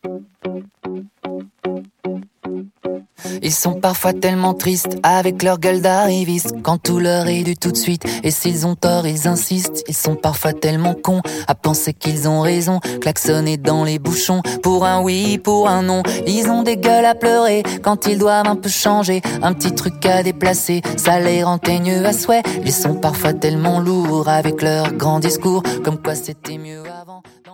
Ils sont parfois tellement tristes avec leur gueule d'arriviste quand tout leur est du tout de suite. Et s'ils ont tort, ils insistent. Ils sont parfois tellement cons à penser qu'ils ont raison, klaxonner dans les bouchons pour un oui, pour un non. Ils ont des gueules à pleurer quand ils doivent un peu changer, un petit truc à déplacer, ça les rend teigneux à souhait. Ils sont parfois tellement lourds avec leurs grands discours, comme quoi c'était mieux avant.